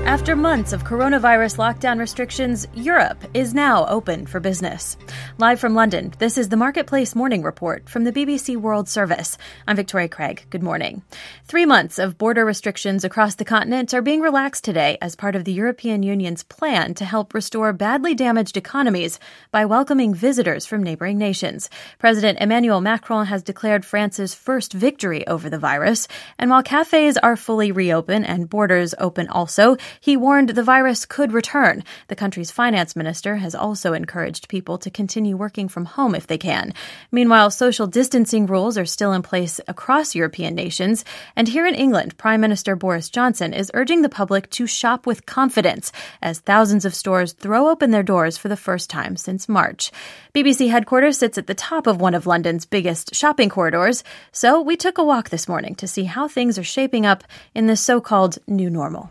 After months of coronavirus lockdown restrictions, Europe is now open for business. Live from London, this is the Marketplace Morning Report from the BBC World Service. I'm Victoria Craig. Good morning. 3 months of border restrictions across the continent are being relaxed today as part of the European Union's plan to help restore badly damaged economies by welcoming visitors from neighboring nations. President Emmanuel Macron has declared France's first victory over the virus. And while cafes are fully reopened and borders open also, he warned the virus could return. The country's finance minister has also encouraged people to continue working from home if they can. Meanwhile, social distancing rules are still in place across European nations. And here in England, Prime Minister Boris Johnson is urging the public to shop with confidence as thousands of stores throw open their doors for the first time since March. BBC headquarters sits at the top of one of London's biggest shopping corridors, so we took a walk this morning to see how things are shaping up in this so-called new normal.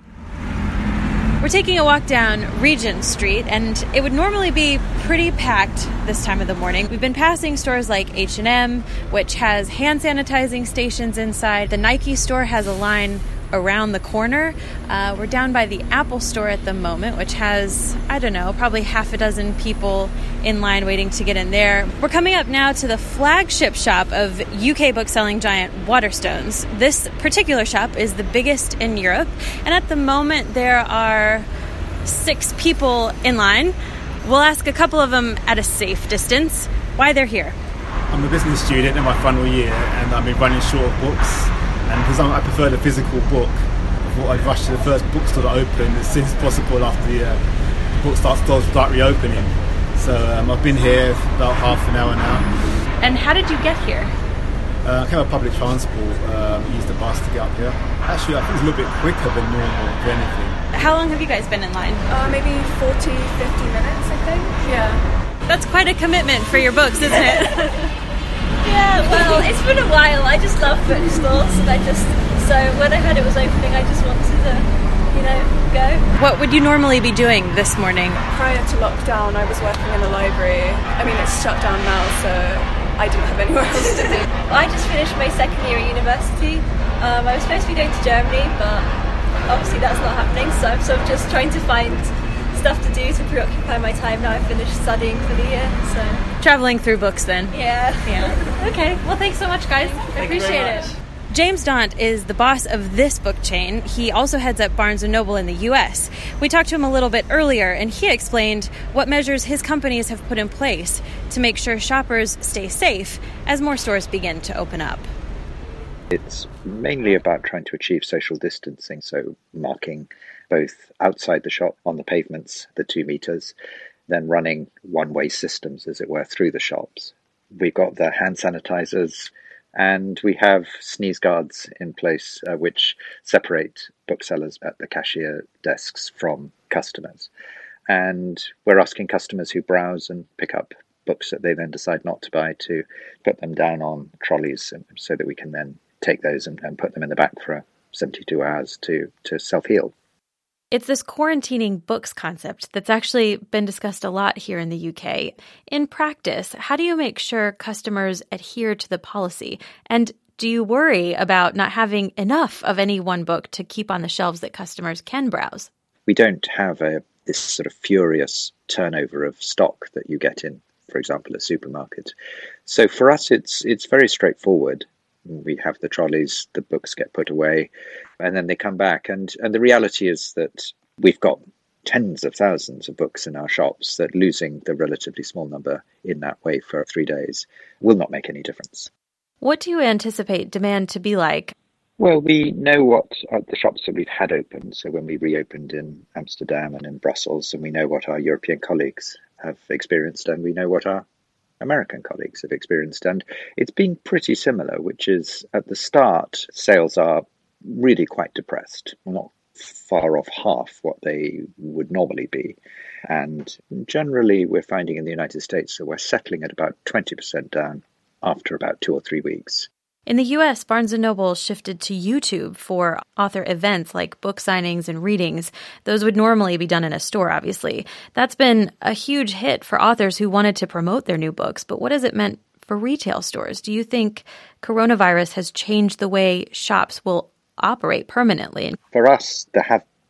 We're taking a walk down Regent Street, and it would normally be pretty packed this time of the morning. We've been passing stores like H&M, which has hand sanitizing stations inside. The Nike store has a line around the corner. We're down by the Apple store at the moment, which has, probably half a dozen people in line waiting to get in there. We're coming up now to the flagship shop of UK bookselling giant Waterstones. This particular shop is the biggest in Europe, and at the moment there are 6 people in line. We'll ask a couple of them at a safe distance why they're here. I'm a business student in my final year, and I've been running short of books. And because I prefer the physical book, I thought I'd rush to the first bookstore to open as soon as possible after the bookstores start reopening. So I've been here for about half an hour now. And how did you get here? I came with public transport, used the bus to get up here. Actually, I think it's a little bit quicker than normal, if anything. How long have you guys been in line? Maybe 40, 50 minutes, I think. Yeah. That's quite a commitment for your books, isn't it? Yeah, well, it's been a while. I just love bookstores, and so when I heard it was opening, I just wanted to, go. What would you normally be doing this morning? Prior to lockdown, I was working in a library. I mean, it's shut down now, so I didn't have anywhere else to do. I just finished my second year at university. I was supposed to be going to Germany, but obviously that's not happening, so I'm sort of just trying to find stuff to do to preoccupy my time now I've finished studying for the year. So traveling through books then. Yeah. Okay, well thanks so much, guys. I appreciate it. James Daunt is the boss of this book chain. He also heads up Barnes & Noble in the U.S. We talked to him a little bit earlier, and he explained what measures his companies have put in place to make sure shoppers stay safe as more stores begin to open up. It's mainly about trying to achieve social distancing, so marking both outside the shop on the pavements, the 2 meters, then running one-way systems, as it were, through the shops. We've got the hand sanitizers, and we have sneeze guards in place, which separate booksellers at the cashier desks from customers. And we're asking customers who browse and pick up books that they then decide not to buy to put them down on trolleys so that we can then take those and put them in the back for 72 hours to self-heal. It's this quarantining books concept that's actually been discussed a lot here in the UK. In practice, how do you make sure customers adhere to the policy? And do you worry about not having enough of any one book to keep on the shelves that customers can browse? We don't have this sort of furious turnover of stock that you get in, for example, a supermarket. So for us, it's very straightforward. We have the trolleys, the books get put away, and then they come back. And the reality is that we've got tens of thousands of books in our shops, that losing the relatively small number in that way for 3 days will not make any difference. What do you anticipate demand to be like? Well, we know what the shops that we've had open. So when we reopened in Amsterdam and in Brussels, and we know what our European colleagues have experienced, and we know what our American colleagues have experienced, and it's been pretty similar, which is at the start, sales are really quite depressed, not far off half what they would normally be. And generally, we're finding in the United States that we're settling at about 20% down after about 2 or 3 weeks. In the U.S., Barnes & Noble shifted to YouTube for author events like book signings and readings. Those would normally be done in a store, obviously. That's been a huge hit for authors who wanted to promote their new books. But what has it meant for retail stores? Do you think coronavirus has changed the way shops will operate permanently? For us, there have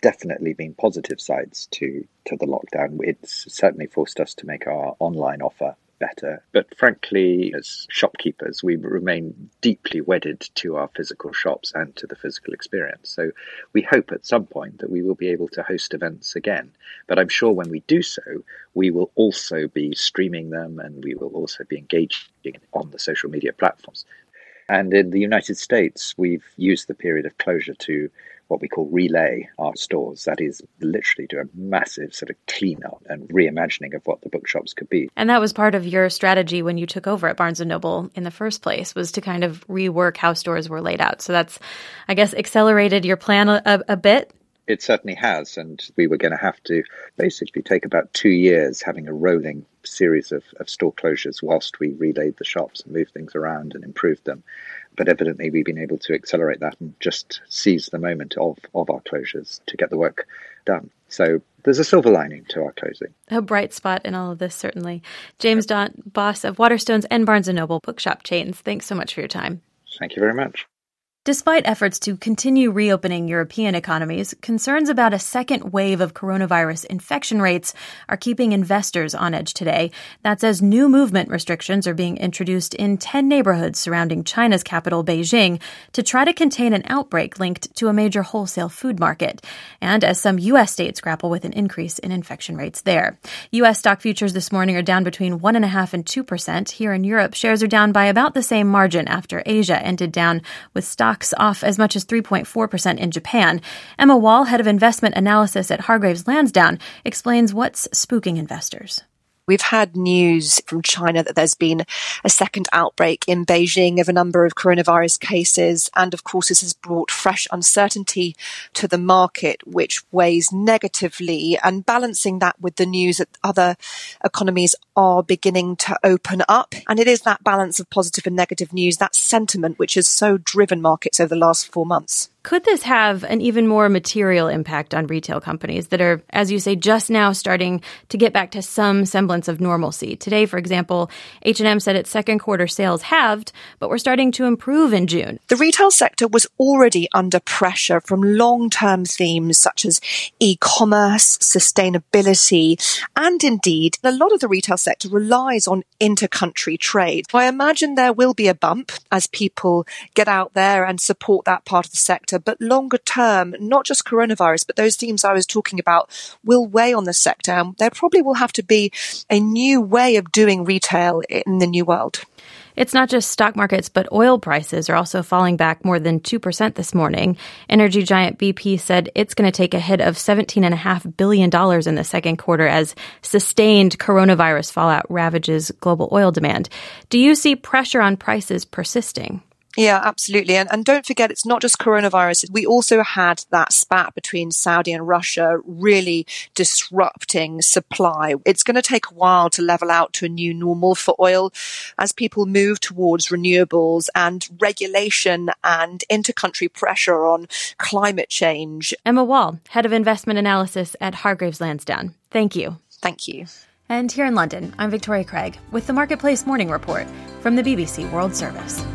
definitely been positive sides to the lockdown. It's certainly forced us to make our online offer better. But frankly, as shopkeepers, we remain deeply wedded to our physical shops and to the physical experience. So we hope at some point that we will be able to host events again. But I'm sure when we do so, we will also be streaming them, and we will also be engaging on the social media platforms. And in the United States, we've used the period of closure to what we call relay our stores. That is, literally do a massive sort of clean-up and reimagining of what the bookshops could be. And that was part of your strategy when you took over at Barnes & Noble in the first place, was to kind of rework how stores were laid out. So that's, I guess, accelerated your plan a bit. It certainly has, and we were going to have to basically take about 2 years having a rolling series of store closures whilst we relayed the shops and moved things around and improved them. But evidently we've been able to accelerate that and just seize the moment of our closures to get the work done. So there's a silver lining to our closing. A bright spot in all of this, certainly. James Daunt, boss of Waterstones and Barnes & Noble bookshop chains, thanks so much for your time. Thank you very much. Despite efforts to continue reopening European economies, concerns about a second wave of coronavirus infection rates are keeping investors on edge today. That's as new movement restrictions are being introduced in 10 neighborhoods surrounding China's capital, Beijing, to try to contain an outbreak linked to a major wholesale food market, and as some U.S. states grapple with an increase in infection rates there. U.S. stock futures this morning are down between 1.5% and 2%. Here in Europe, shares are down by about the same margin after Asia ended down with stocks off as much as 3.4% in Japan. Emma Wall, head of investment analysis at Hargreaves Lansdown, explains what's spooking investors. We've had news from China that there's been a second outbreak in Beijing of a number of coronavirus cases. And of course, this has brought fresh uncertainty to the market, which weighs negatively. And balancing that with the news that other economies are beginning to open up. And it is that balance of positive and negative news, that sentiment, which has so driven markets over the last 4 months. Could this have an even more material impact on retail companies that are, as you say, just now starting to get back to some semblance of normalcy? Today, for example, H&M said its second quarter sales halved, but were starting to improve in June. The retail sector was already under pressure from long-term themes such as e-commerce, sustainability, and indeed, a lot of the retail sector relies on inter-country trade. So I imagine there will be a bump as people get out there and support that part of the sector. But longer term, not just coronavirus, but those themes I was talking about will weigh on the sector. And there probably will have to be a new way of doing retail in the new world. It's not just stock markets, but oil prices are also falling back more than 2% this morning. Energy giant BP said it's going to take a hit of $17.5 billion in the second quarter as sustained coronavirus fallout ravages global oil demand. Do you see pressure on prices persisting? Yeah, absolutely. And don't forget, it's not just coronavirus. We also had that spat between Saudi and Russia really disrupting supply. It's going to take a while to level out to a new normal for oil as people move towards renewables and regulation and intercountry pressure on climate change. Emma Wall, head of investment analysis at Hargreaves Lansdown. Thank you. Thank you. And here in London, I'm Victoria Craig with the Marketplace Morning Report from the BBC World Service.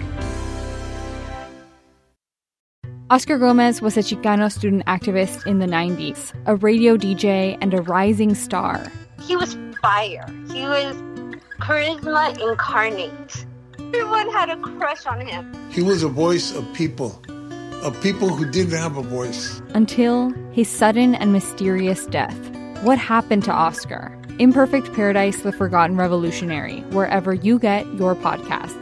Oscar Gomez was a Chicano student activist in the 90s, a radio DJ and a rising star. He was fire. He was charisma incarnate. Everyone had a crush on him. He was a voice of people who didn't have a voice. Until his sudden and mysterious death. What happened to Oscar? Imperfect Paradise, The Forgotten Revolutionary, wherever you get your podcasts.